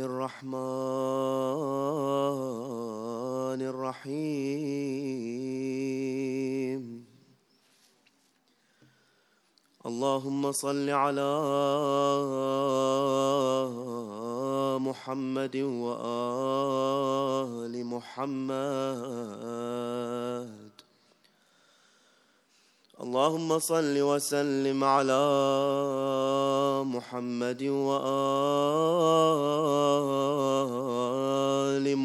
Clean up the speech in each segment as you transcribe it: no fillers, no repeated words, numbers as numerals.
الرحمن الرحيم. اللهم صل على محمد وآل محمد. اللهم صل وسلم على محمد وآل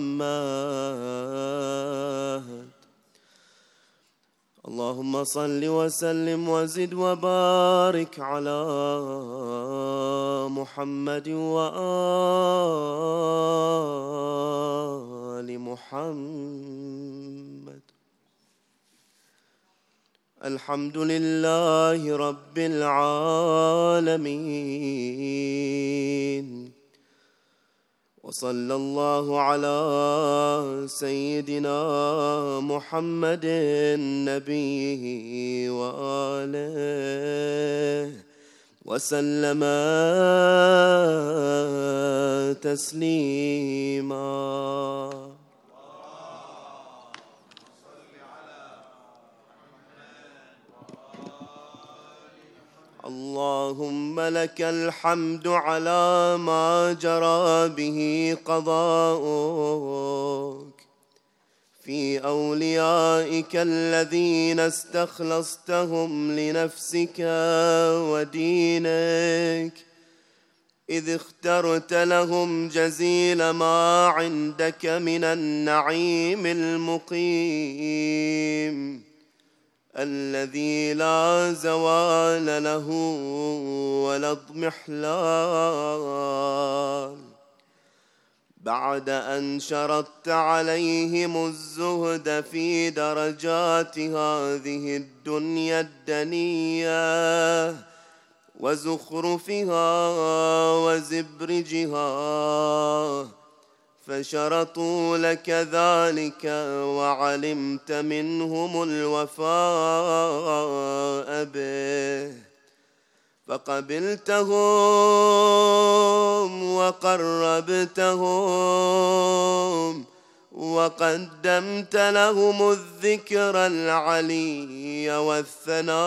محمد. اللهم صل وسلم وزد وبارك على محمد وآل محمد. الحمد لله رب العالمين، وصلى الله على سيدنا محمد النبي وآله وسلم تسليما. اللهم لك الحمد على ما جرى به قضاؤك في أوليائك الذين استخلصتهم لنفسك ودينك، إذ اخترت لهم جزيل ما عندك من النعيم المقيم الذي لا زوال له ولا اضمحلال، بعد أن شرطت عليهم الزهد في درجات هذه الدنيا الدنية وزخرفها وزبرجها، فشرطوا لك ذلك وعلمت منهم الوفاء به، فقبلتهم وقربتهم وقدمت لهم الذكر العلي والثناء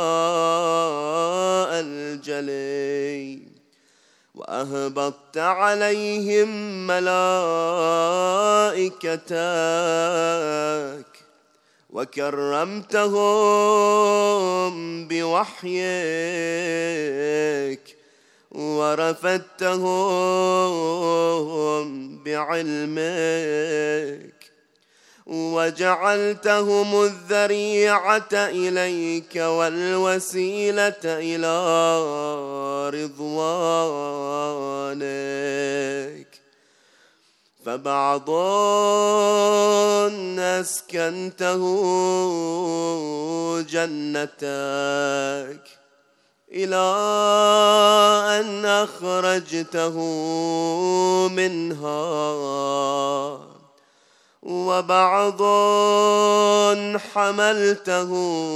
الجلي، وأهبطت عليهم ملائكتك وكرمتهم بوحيك ورفدتهم بعلمك، وجعلتهم الذريعة إليك والوسيلة إلى رضوانك، فبعض أسكنته جنتك إلى أن أخرجته منها، وبعض حملته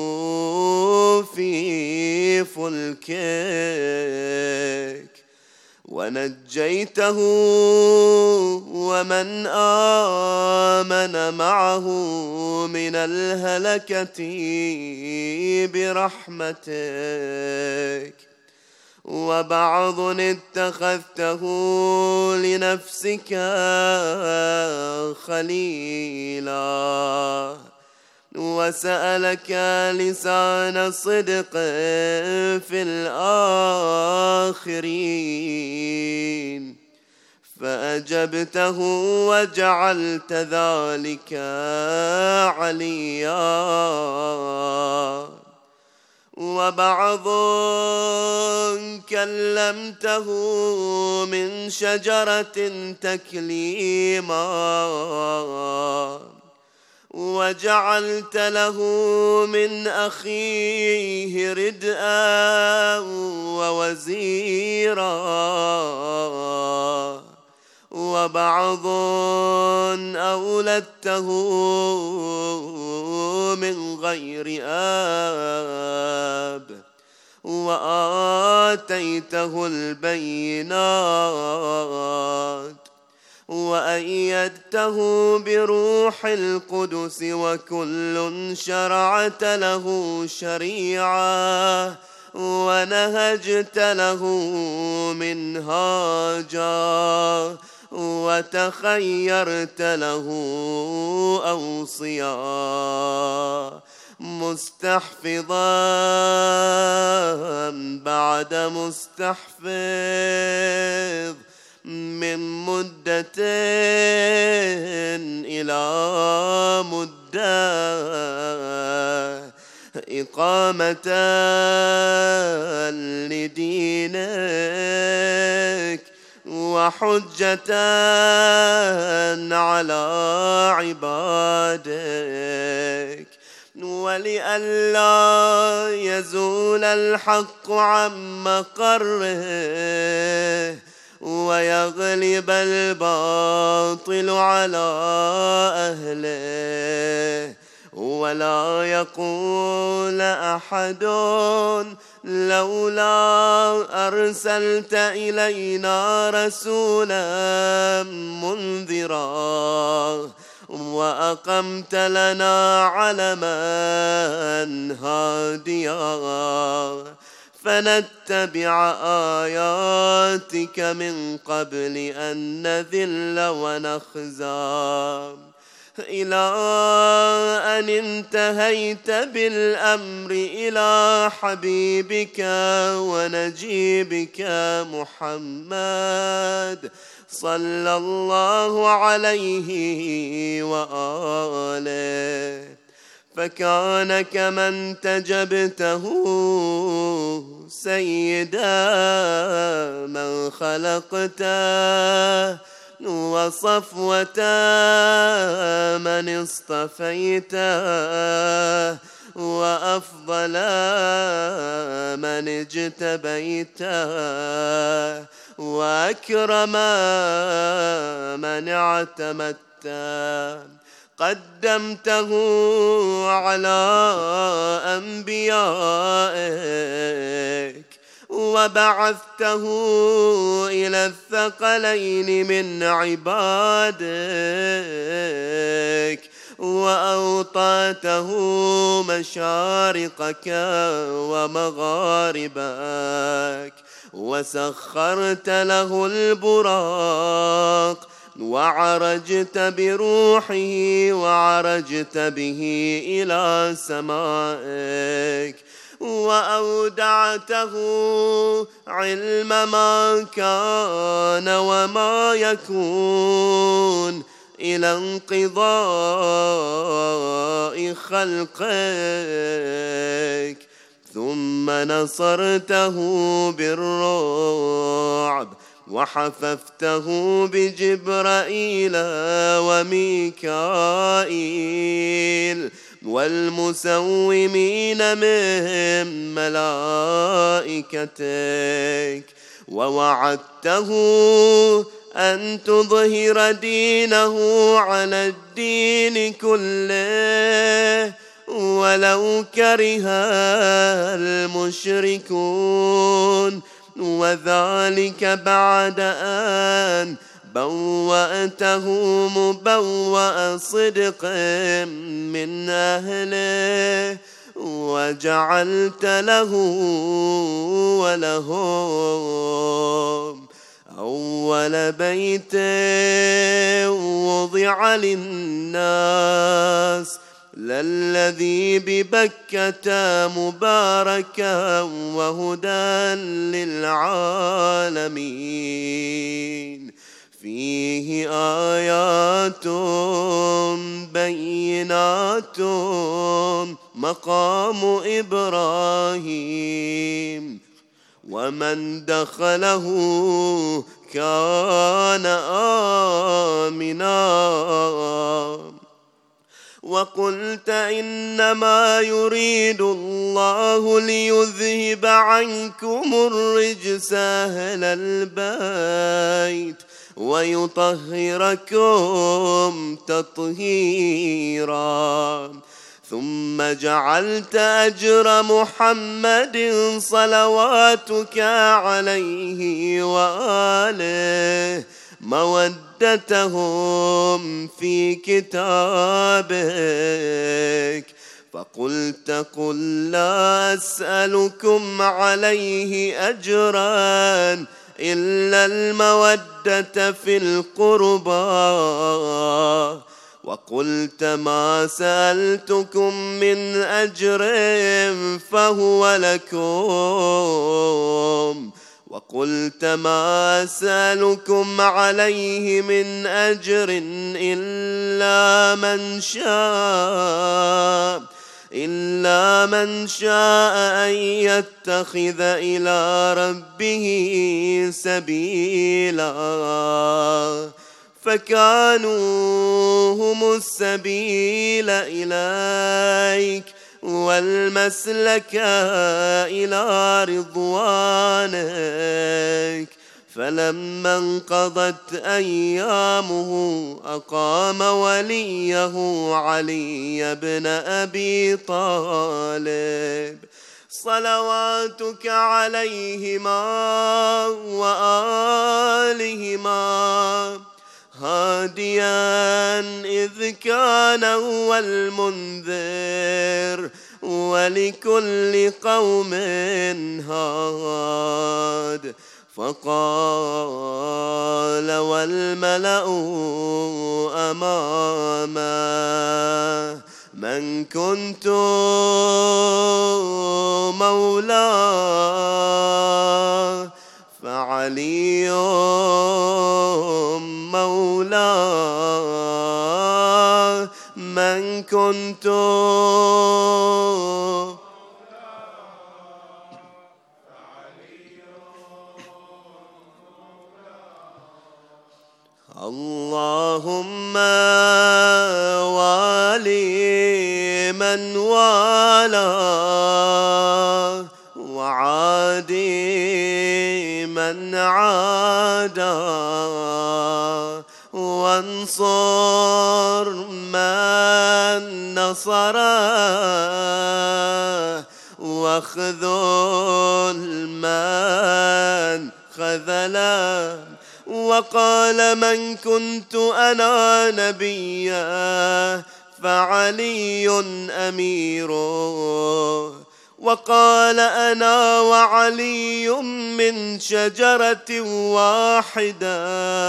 في فلكك ونجيته ومن آمن معه من الهلكة برحمتك، وبعض اتخذته لنفسك خليلا، وسألك لسان صدق في الآخرين فأجبته وجعلت ذلك عليا، وبعض كلمته من شجرة تكليما، وجعلت له من أخيه ردءا ووزيرا، وبعض أولدته من غير آب، وآتيته البينات وأيدته بروح القدس وكل شرعت له شريعة ونهجت له منهاجا وتخيرت له أوصيا مستحفظا بعد مستحفظ من مدة إلى مدة إقامة لدينك وحجة على عبادك ولئلا يزول الحق عن مقره ويغلب الباطل على أهله ولا يقول أحد لولا أرسلت إلينا رسولا منذرا وأقمت لنا علما هاديا فنتبع آياتك من قبل أن نذل ونخزى إلى أن انتهيت بالأمر إلى حبيبك ونجيبك محمد صلى الله عليه وآله فكان كمن تجبته سيدا من خلقته وصفوة من اصطفيته وأفضل من اجتبيته وأكرم من اعتمدته قدمته على أنبيائك وبعثته إلى الثقلين من عبادك وأوطاته مشارقك ومغاربك وسخرت له البراق وعرجت بروحه وعرجت به إلى سمائك وأودعته علم ما كان وما يكون إلى انقضاء خلقك ثم نصرته بالرعب وحففته بجبرائيل وميكائيل والمسومين من ملائكتك ووعدته أن تظهر دينه على الدين كله ولو كره المشركون وذلك بعد أن بوأته مبوأ صدق من أهله وجعلت له ولهم أول بيت وضع للناس للذي ببكة مباركا وهدى للعالمين فيه آيات بينات مقام إبراهيم ومن دخله كان آمنا وقلت إنما يريد الله ليذهب عنكم الرجس أهل البيت ويطهركم تطهيرا ثم جعلت أجر محمد صلواتك عليه وآله مودتهم في كتابك، فقلت قل لا أسألكم عليه أجرا إلا المودة في القربى، وقلت ما سألتكم من أجر فهو لكم، وقلت ما أسألكم عليه من أجر إلا من شاء أن يتخذ إلى ربه سبيلا، فكانوا هم السبيل إليك والمسلك إلى رضوانك. فلما انقضت أيامه أقام وليه علي بن أبي طالب صلواتك عليهما وآلهما هاديا إذ كان هو المنذر ولكل قوم هاد. فقال والملأ أمامه من كنت مولاه فعلي مولاه، من كنت اللهم والي من والاه وعادي من عاداه، وانصر من نصره واخذل من خذله. وقال من كنت أنا نبيا فعلي أميره، وقال أنا وعلي من شجرة واحدة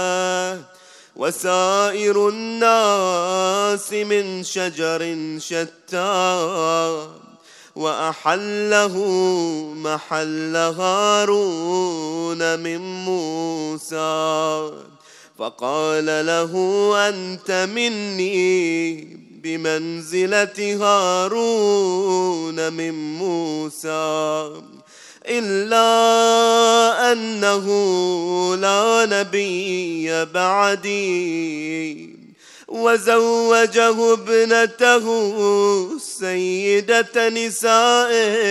وسائر الناس من شجر شتى، وأحله محل هارون من موسى، فقال له أنت مني بمنزلة هارون من موسى، إلا أنه لا نبي بعدي. وزوجه ابنته سيدة نساء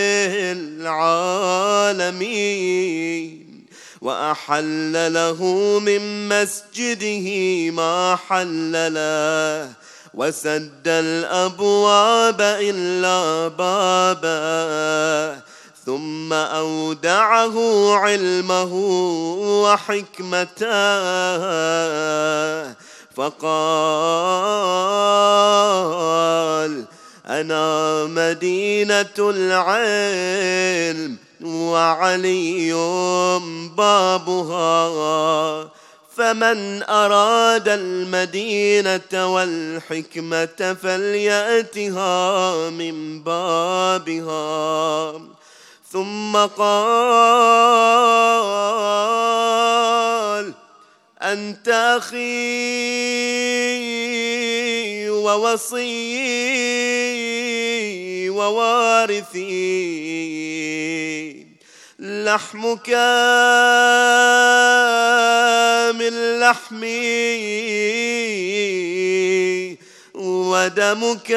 العالمين، وأحل له من مسجده ما حل له، وسد الأبواب إلا بابه، ثم أودعه علمه وحكمته، فقال أنا مدينة العلم وعلي بابها، فمن أراد المدينة والحكمة فليأتها من بابها. ثم قال أنت أخي ووصي ووارثي، لحمك من لحمي ودمك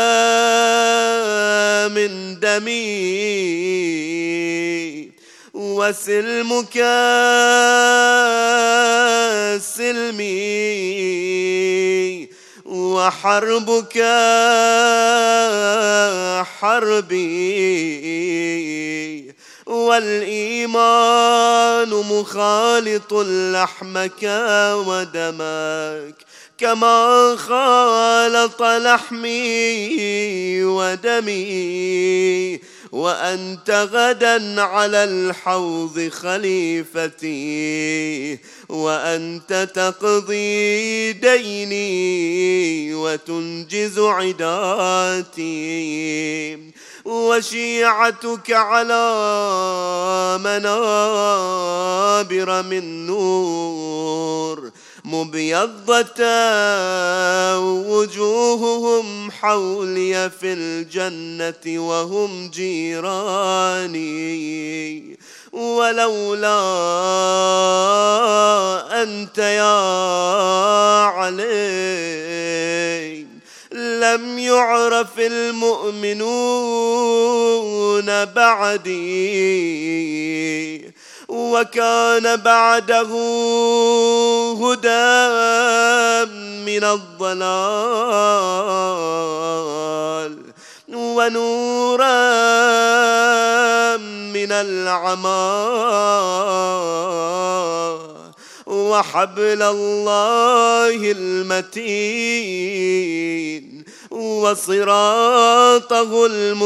من دمي، وسلمك سلمي، حربك حربي، والإيمان مخالط لحمك ودمك كما خالط لحمي ودمي، وأنت غدا على الحوض خليفتي، وأنت تقضي ديني وتنجز عداتي، وشيعتك على منابر من نور مبيضة وجوههم حولي في الجنة وهم جيراني، ولولا أنت يا علي لم يعرف المؤمنون بعدي، وكان بعده هدى من الضلال ونورا من العمى، وحبل الله المتين وصراطه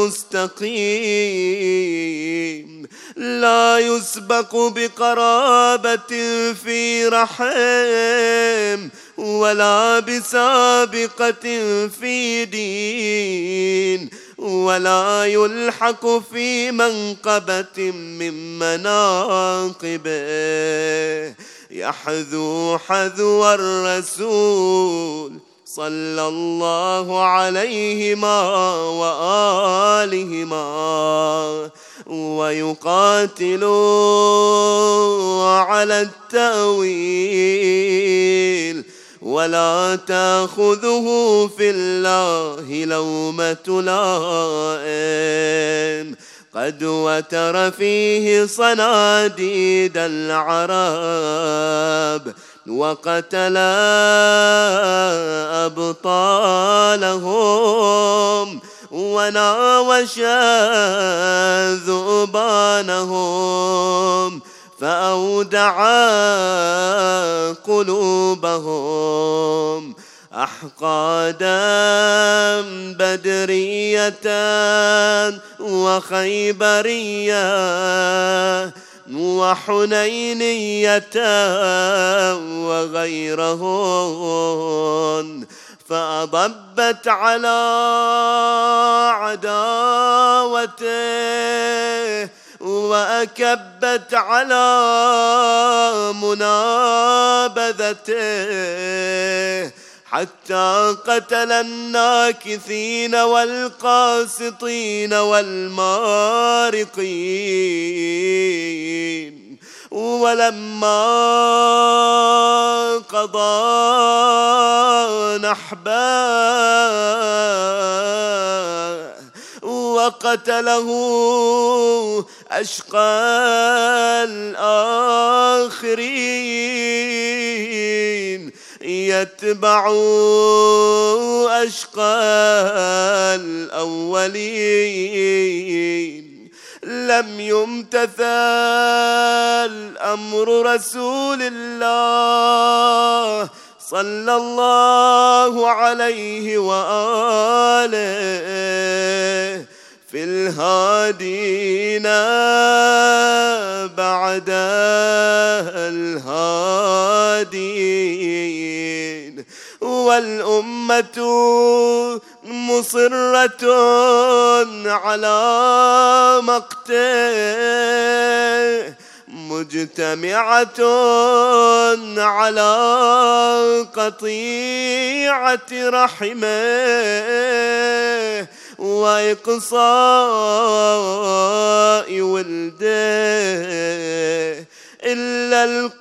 المستقيم، لا يسبق بقرابة في رحم ولا بسابقة في دين، ولا يلحق في منقبة من مناقبه، يحذو حذو الرسول صلى الله عليهما وآلهما، ويقاتل على التأويل، ولا تأخذه في الله لومة لائم، قد وتر فيه صناديد العرب وقتل أبطالهم وناوش ذؤبانهم، فأودع قلوبهم أحقادا بدرية وخيبرية وحنينية وغيرهن، فأضبت على عداوته وأكبت على منابذته، حتى قتل الناكثين والقاسطين والمارقين، ولما قضى نحبه وقتله أشقى الآخرين يتبع أشقى الأولين، لم يمتثل أمر رسول الله صلى الله عليه وآله في الهادين بعد الهادين، والأمة مصرة على مقته، مجتمعة على قطيعة رحمه وإقصاء ولده، إلا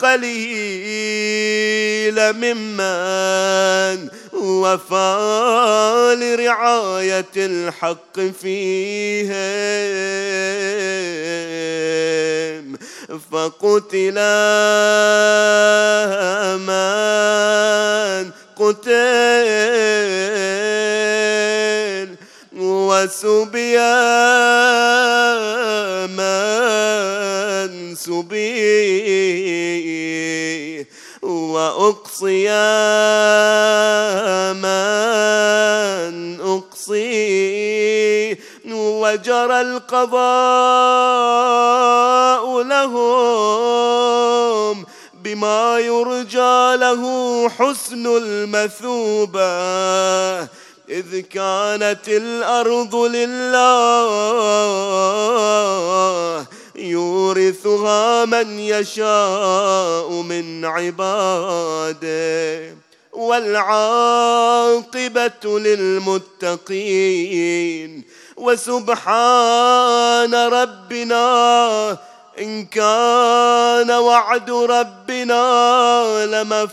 القليل ممن وفى لرعاية الحق فيهم، فقتل من قتل وسبيا من سبي وأقصيا من أقصي وجرى القضاء لهم بما يرجى له حسن المثوبة إذ كانت الأرض لله يورثها من يشاء من عباده والعاقبة للمتقين وسبحان ربنا إن كان وعد ربنا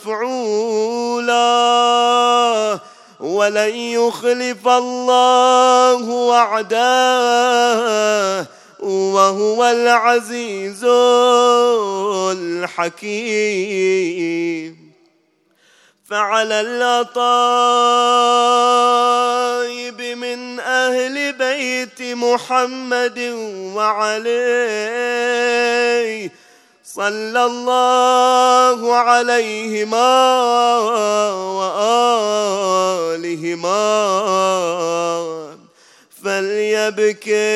لمفعولا ولن يخلف الله وعده وهو العزيز الحكيم. فعلى الأطايب من أهل بيت محمد وعليه صلى الله عليهما وآلهما فليبكي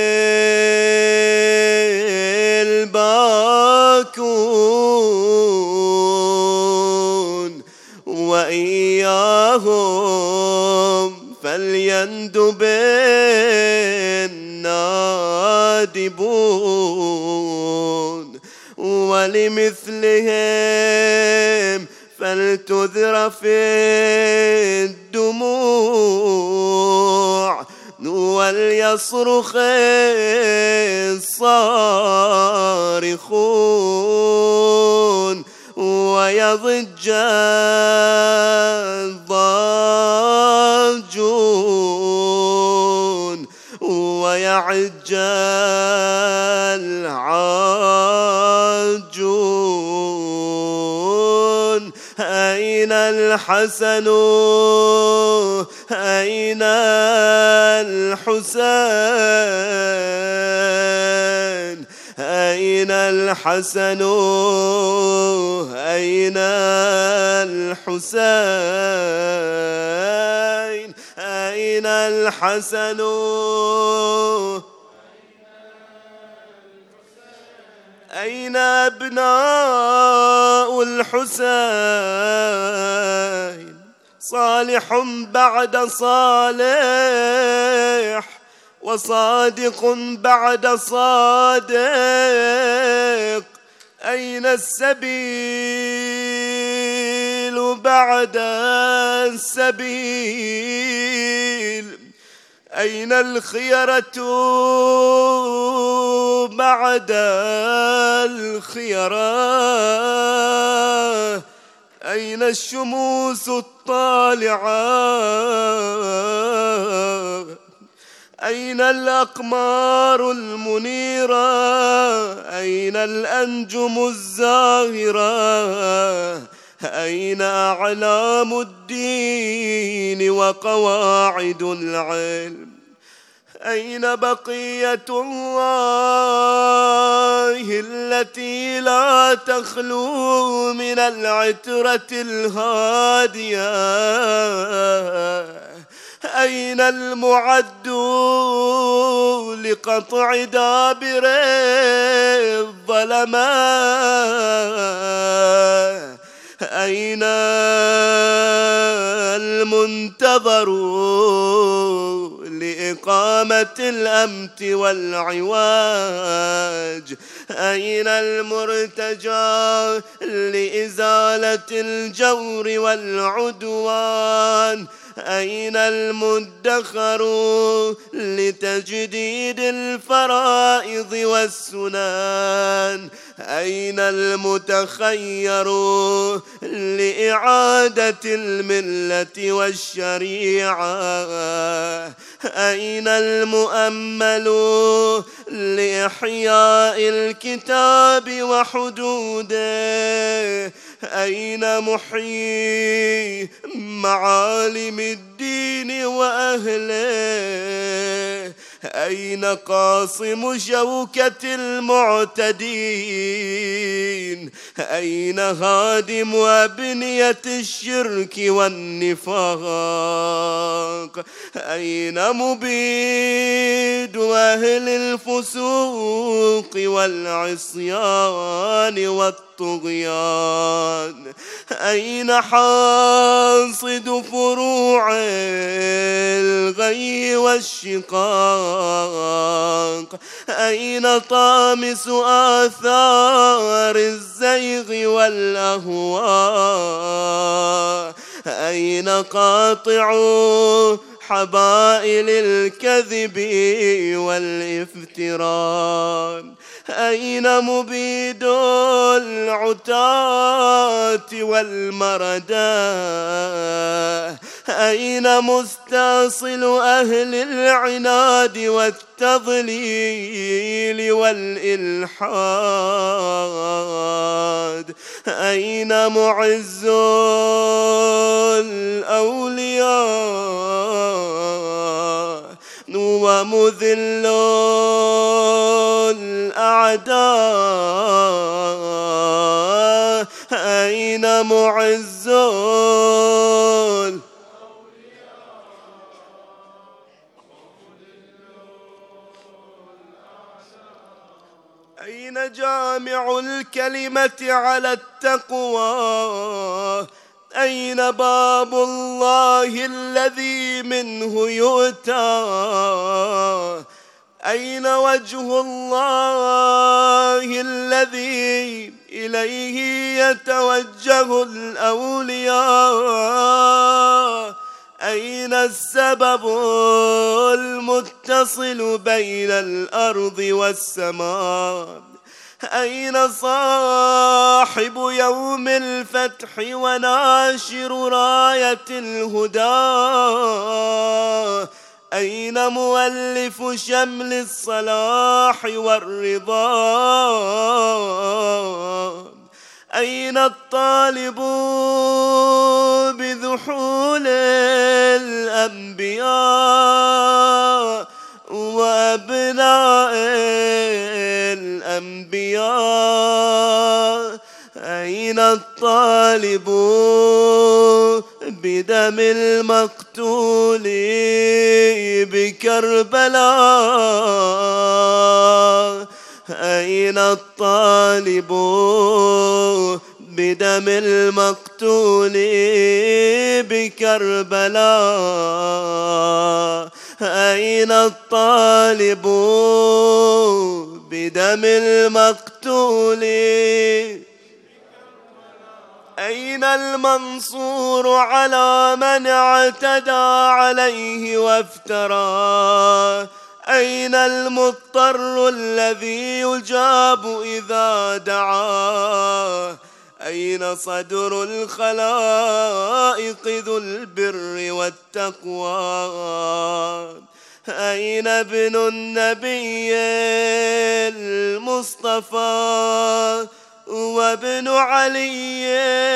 الباكون وإياهم فليندب النادبون ولمثلهم فلتذر في الدموع وليصرخ الصارخون ويضج الضاجون ويعج العاجون. أين الحسن أين الحسين أين الحسن أين الحسين أين الحسن أين أبناء الحسين صالح بعد صالح وصادق بعد صادق أين السبيل بعد السبيل أين الخيرة بعد الخيرة أين الشموس الطالعة أين الأقمار المنيرة أين الأنجم الزاهرة أين أعلام الدين وقواعد العلم أين بقية الله التي لا تخلو من العترة الهادية أين المعد لقطع دابر الظلماء أين المنتظر لإقامة الأمت والعواج أين المرتجى لإزالة الجور والعدوان أين المدخر لتجديد الفرائض والسنن أين المتخير لإعادة الملة والشريعة أين المؤمل لإحياء الكتاب وحدوده أين محيي معالم الدين وأهله أين قاصم شوكة المعتدين؟ أين هادم أبنية الشرك والنفاق؟ أين مبيد أهل الفسوق والعصيان والطغيان؟ أين حاصد فروع الغي والشقاق؟ أين طامس آثار الزيغ والأهواء؟ أين قاطع حبائل الكذب والافتراء؟ أين مبيد العتاة والمردة؟ أين مستاصل أهل العناد والتضليل والإلحاد؟ أين معز الأولياء ومذل الأعداء؟ أين معز أين جامع الكلمة على التقوى؟ أين باب الله الذي منه يؤتى؟ أين وجه الله الذي إليه يتوجه الأولياء؟ أين السبب المتصل بين الأرض والسماء؟ أين صاحب يوم الفتح وناشر راية الهدى؟ أين مؤلف شمل الصلاح والرضا؟ أين الطالب بذحول الأنبياء وأبناء الأنبياء؟ أين الطالب بدم المقتول بكربلاء؟ أين الطالب بدم المقتول بكربلاء؟ أين الطالب بدم المقتول؟ أين المنصور على من اعتدى عليه وافترى؟ أين المضطر الذي يجاب إذا دعاه؟ أين صدر الخلائق ذو البر والتقوى؟ أين ابن النبي المصطفى وابن علي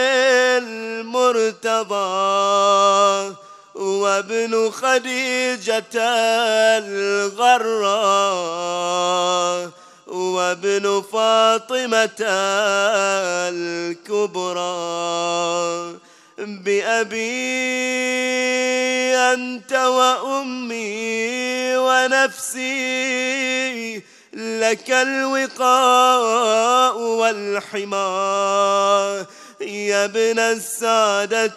المرتضى وابن خديجة الغراء وابن فاطمة الكبرى؟ بأبي أنت وأمي ونفسي لك الوقاء والحماية يا ابن السادة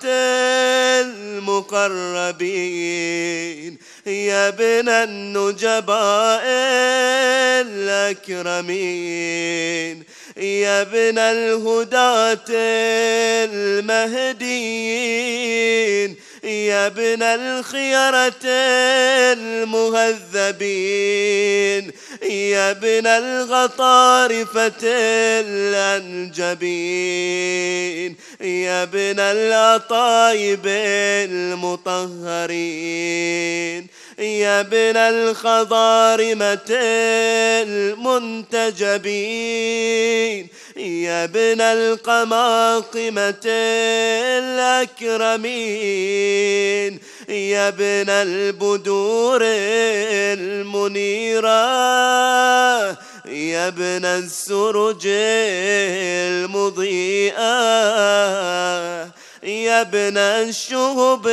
المقربين، يا ابن النجباء الأكرمين، يا ابن الهداة المهديين، يا ابن الخيرة المهذبين، يا ابن الغطارفة الأنجبين، يا ابن الأطايب المطهرين، يا ابن الخضارمة المنتجبين، يا ابن القماقمة الأكرمين، يا ابن البدور المنيرة، يا ابن السرج المضيئة، يا ابن الشهب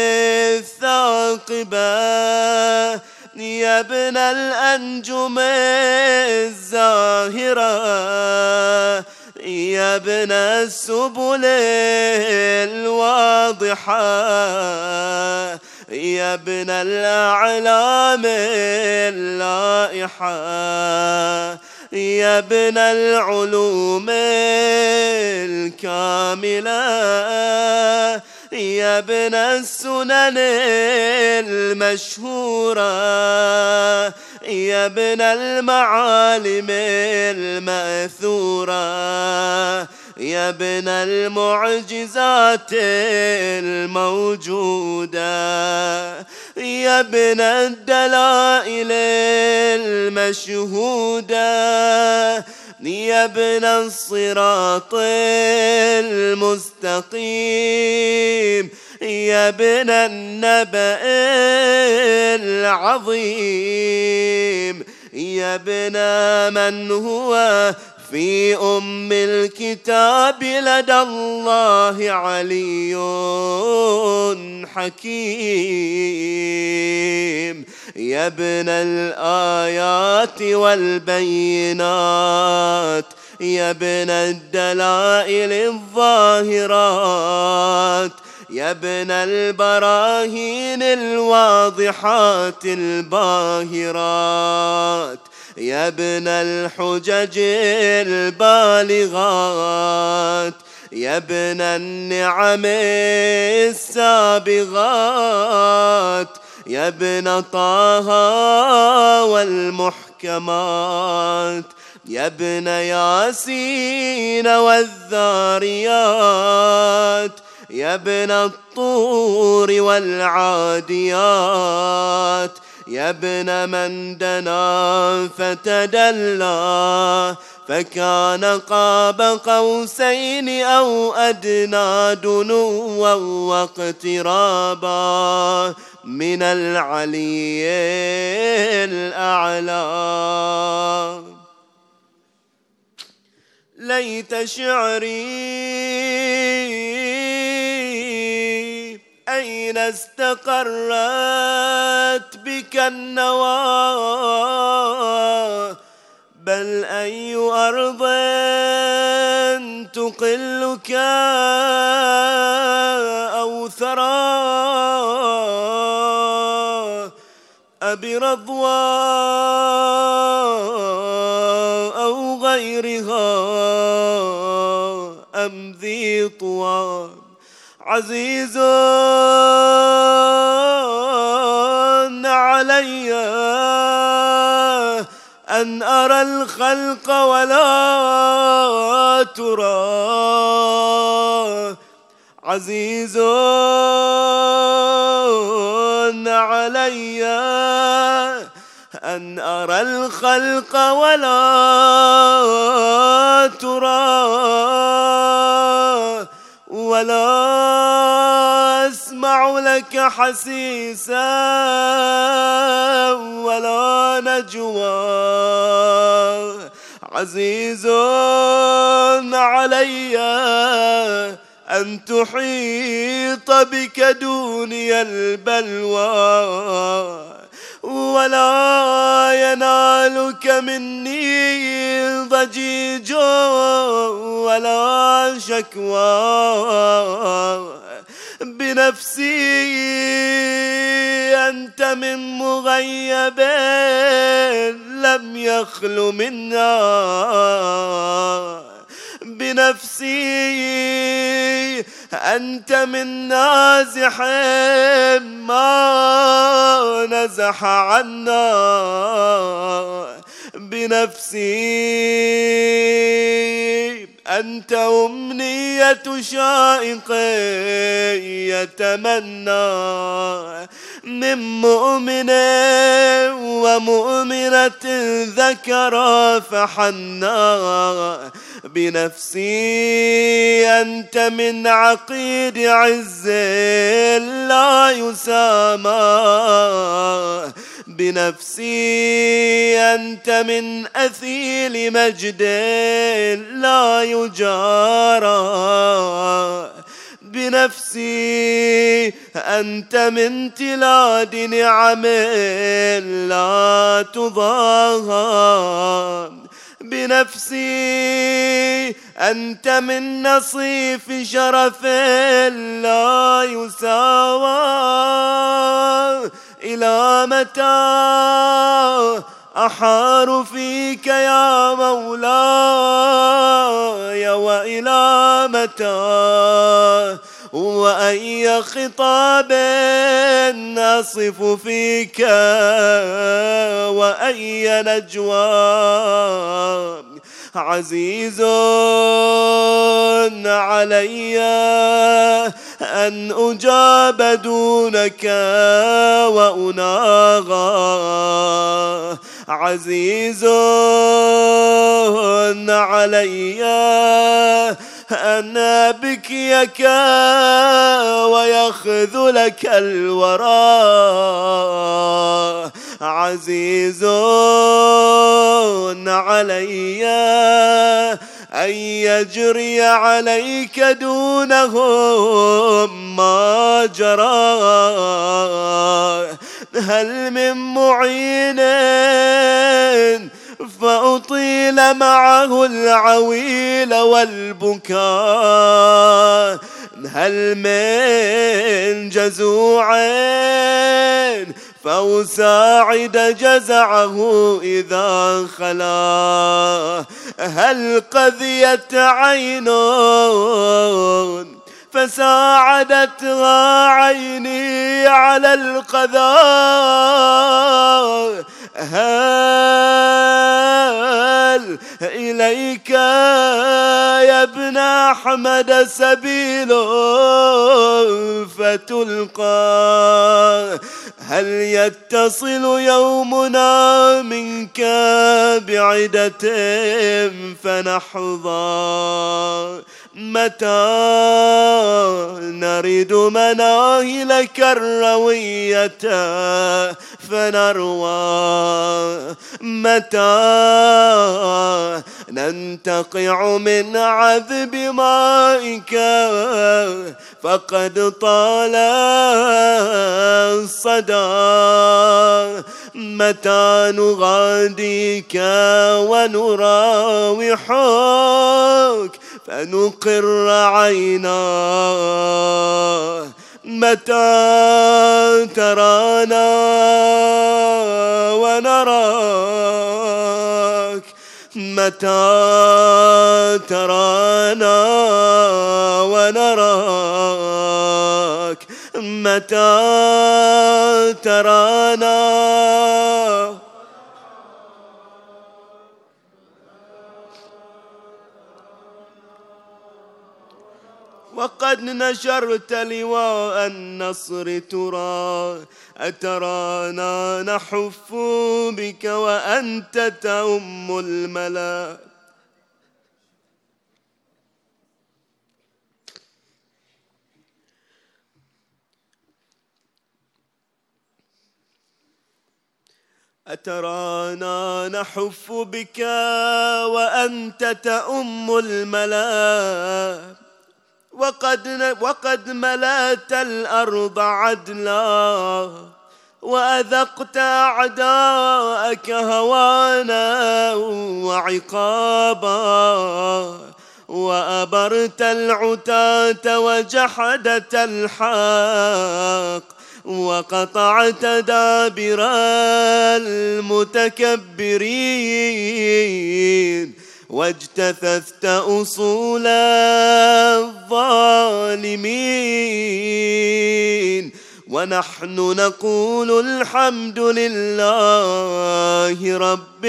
الثاقبة، يا ابن الأنجم الزاهرة، يا ابن السبل الواضحة، يا ابن الأعلام اللائحة، يا ابن العلوم الكاملة، يا ابن السنن المشهورة، يا ابن المعالم المأثورة، يا ابن المعجزات الموجودة، يا ابن الدلائل المشهودة، يا ابن الصراط المستقيم، يا ابن النبأ العظيم، يا ابن من هو في أم الكتاب لدى الله علي حكيم، يا ابن الآيات والبينات، يا ابن الدلائل الظاهرات، يا ابن البراهين الواضحات الباهرات، يا ابن الحجج البالغات، يا ابن النعم السابغات، يا ابن طه والمحكمات، يا ابن ياسين والذاريات، يا ابن الطور والعاديات، يا ابن من دنا فتدلى فكان قاب قوسين أو أدنى دنوا واقترابا من العلي الأعلى. ليت شعري أين استقرت بك النوى، بل أي أرض تقلك أو ثرى، أبي رضوى أو غيرها أم ذي طوى، عزيز علي أن أرى الخلق ولا ترى، عزيز علي أن أرى الخلق ولا ترى، ولا أسمع لك حسيسا ولا نجوى، عزيز علي أن تحيط بك دوني البلوى، ولا ينالك مني ضجيج ولا شكوى، بنفسي أنت من مغيب لم يخل منا، بنفسي أنت من نازح ما نزح عنا، بنفسي أنت أمنية شائق يتمنى من مؤمن ومؤمنة ذكرا فحنا، بنفسي أنت من عقيد عز لا يسامى، بنفسي أنت من أثيل مجد لا يجارى، بنفسي أنت من تلاد نعم لا تضاهى، بنفسي أنت من نصيف شرف لا يساوى. إلى متى أحار فيك يا مولاي، وإلى متى وأي خطاب أصف فيك، وأي نجوى. عزيز علي أن أجاب دونك وأناغى، عزيز علي أن أبكيك ويخذلك الورى، عزيز علي أن يجري عليك دونهم ما جرى. هل من معين فأطيل معه العويل والبكاء، هل من جزوع فأساعد جزعه إذا خلا، هل قذيت عين فساعدتها عيني على القذى، هل إليك يا ابن أحمد سبيل فتلقى، هل يتصل يومنا منك بعدة فنحظى، متى نرد مناهلك الروية فنروى، متى ننتقع من عذب مائك فقد طال الصدى، متى نغاديك ونراوحك فنقر عينا، متى ترانا ونراك، متى ترانا ونراك، متى ترانا. وقد نشرت لواء النصر ترى، أترانا نحف بك وأنت تؤم الملا، أترانا نحف بك وأنت تؤم الملا، وقد ملأت الأرض عدلا، وأذقت أعداءك هوانا وعقابا، وأبرت العتاة وجحدت الحق، وقطعت دابر المتكبرين، واجتثثت أصول الظالمين. ونحن نقول الحمد لله رب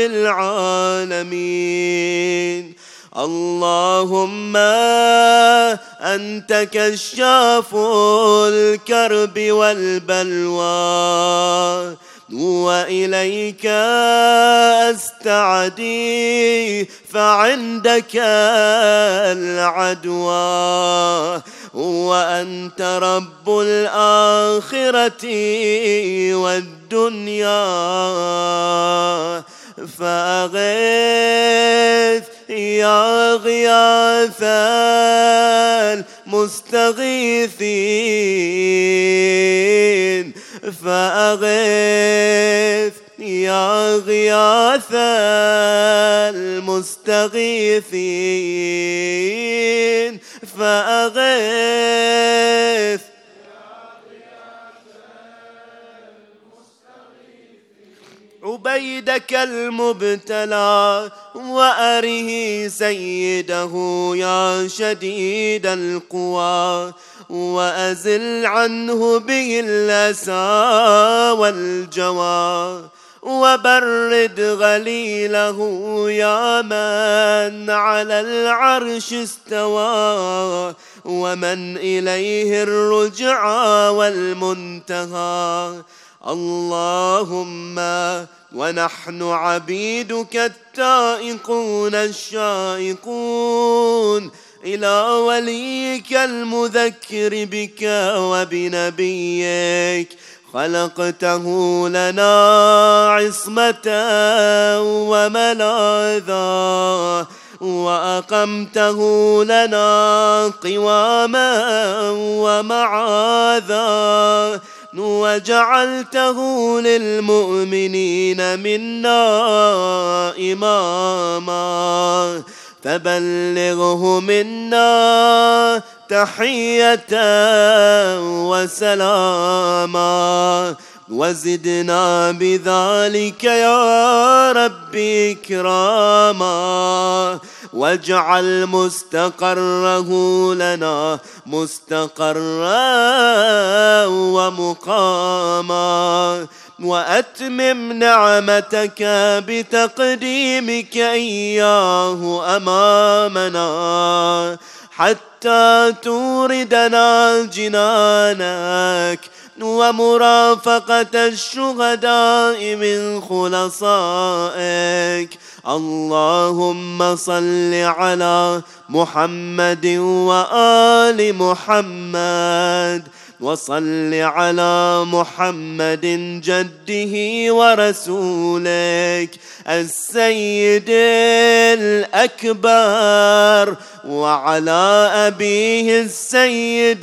العالمين. اللهم أنت كشاف الكرب والبلوى، وإليك أستعدي فعندك العدوى، وأنت رب الآخرة والدنيا، فأغث يا غياث المستغيثين، فأغث يا غياث المستغيثين، فأغث عبيدك المبتلى وأره سيده يا شديد القوى، وأزل عنه به الأسى والجوى، وبرد غليله يا من على العرش استوى، ومن إليه الرجعى والمنتهى. اللهم ونحن عبيدك التائقون الشائقون إلى وليك المذكر بك وبنبيك، خلقته لنا عصمة وملاذا، وأقمته لنا قواما ومعاذا، وجعلته للمؤمنين منا إماما، فبلغه منا تحية وسلاما، وزدنا بذلك يا ربي إكراما، واجعل مستقره لنا مستقرا ومقاما، وأتمم نعمتك بتقديمك إياه أمامنا حتى توردنا جنانك ومرافقة الشهداء من خلصائك. اللهم صل على محمد وآل محمد، وصل على محمد جده ورسولك السيد الأكبر، وعلى أبيه السيد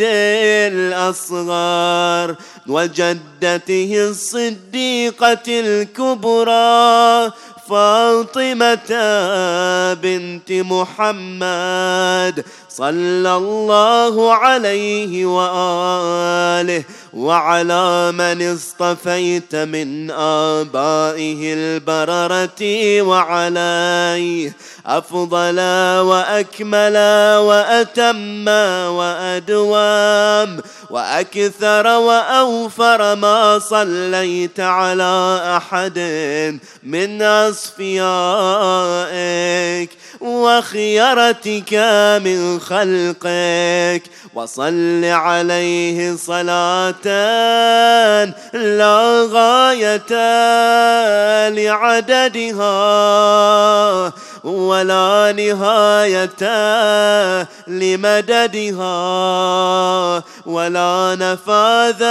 الأصغر، وجدته الصديقة الكبرى فاطمة بنت محمد صلى الله عليه وآله، وعلى من اصطفيت من آبائه البررة، وعليه أفضل وأكمل وأتم وأدوم وأكثر وأوفر ما صليت على أحد من أصفيائك وخيرتك من خلقك، وصل عليه صلاة لا غاية لعددها ولا نهاية لمددها ولا نفاذ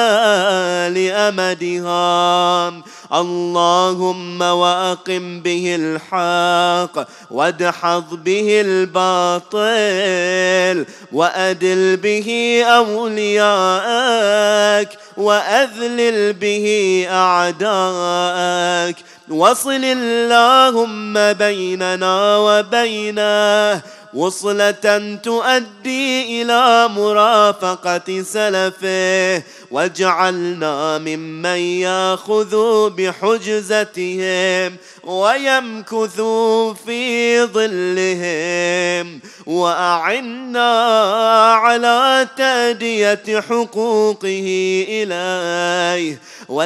لأمدها. اللهم وأقم به الحق وادحض به الباطل، وأدل به أولياءك، وأذلل به أعداءك، وصل اللهم بيننا وبينه وصلة تؤدي إلى مرافقة سلفه، واجعلنا ممن يأخذ بحجزتهم ويمكث في ظلهم، وأعنا على تأدية حقوقه إليه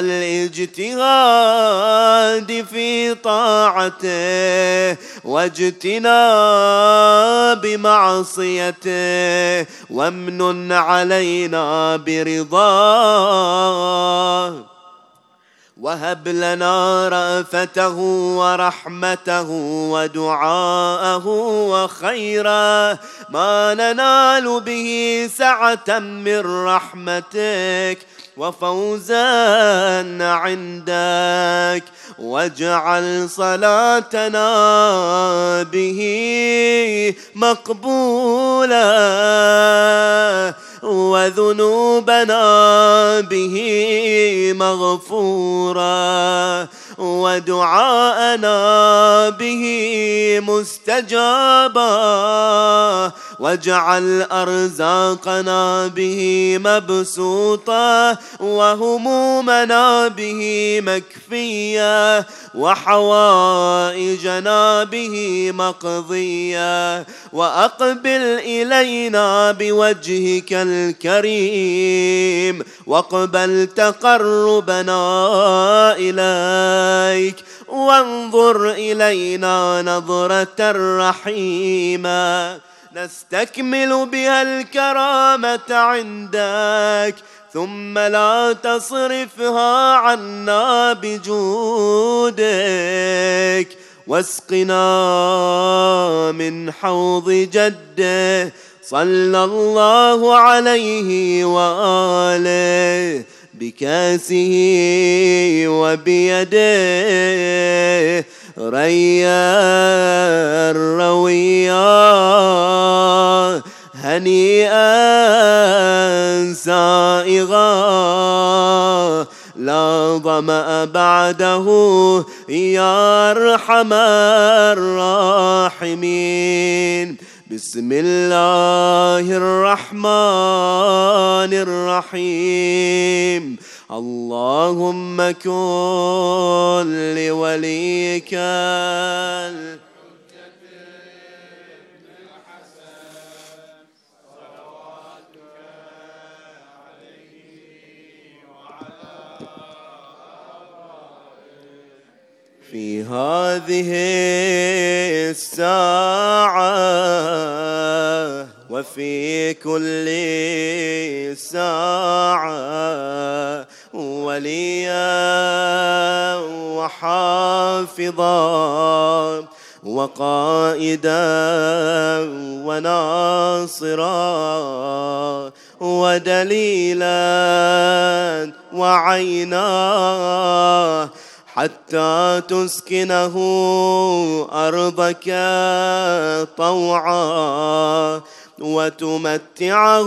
والاجتهاد في طاعته واجتناب معصيته، وامنن علينا برضاه، وهب لنا رأفته ورحمته ودعاءه وخيرا ما ننال به سعة من رحمتك وفوزا عندك. واجعل صلاتنا به مقبولة وذنوبنا به مغفورا ودعاءنا به مستجابا. واجعل أرزاقنا به مبسوطا وهمومنا به مكفيا وحوائجنا به مقضيا. وأقبل إلينا بوجهك الكريم واقبل تقربنا إليك وانظر إلينا نظرة رحيمة نستكمل بها الكرامة عندك ثم لا تصرفها عنا بجودك. واسقنا من حوض جده صلى الله عليه وآله بكاسه وبيده ريا رويا هنيئا سائغا لا ظمأ بعده يا أرحم الراحمين. بسم الله الرحمن الرحيم. اللهم كن لوليك في هذه الساعة وفي كل ساعة وليا وحافظا وقائدا وناصرا ودليلا وعينا حتى تسكنه أرضك طوعا وتمتعه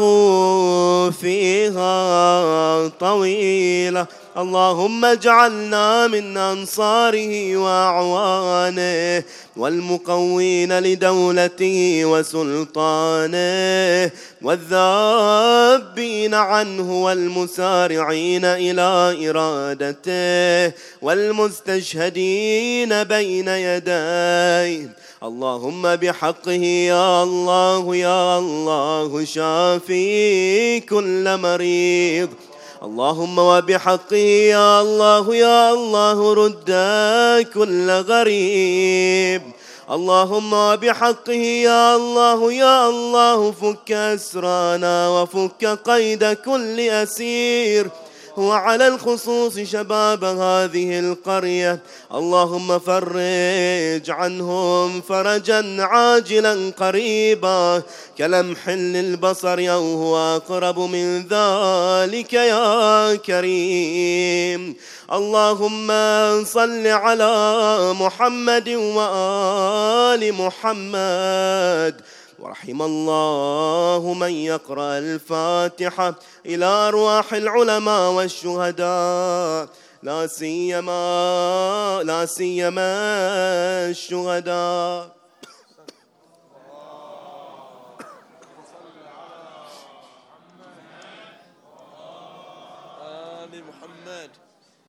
فيها طويلا. اللهم اجعلنا من أنصاره وأعوانه والمقوين لدولته وسلطانه والذابين عنه والمسارعين إلى إرادته والمستشهدين بين يديه. اللهم بحقه يا الله يا الله شافي كل مريض. اللهم وبحقه يا الله يا الله رد كل غريب. اللهم وبحقه يا الله يا الله فك أسرانا وفك قيد كل أسير وعلى الخصوص شباب هذه القرية. اللهم فرج عنهم فرجا عاجلا قريبا كلمح للبصر أو هو أقرب من ذلك يا كريم. اللهم صل على محمد وآل محمد. ورحم الله من يقرأ الفاتحة إلى أرواح العلماء والشهداء لا سيما الشهداء. آل محمد.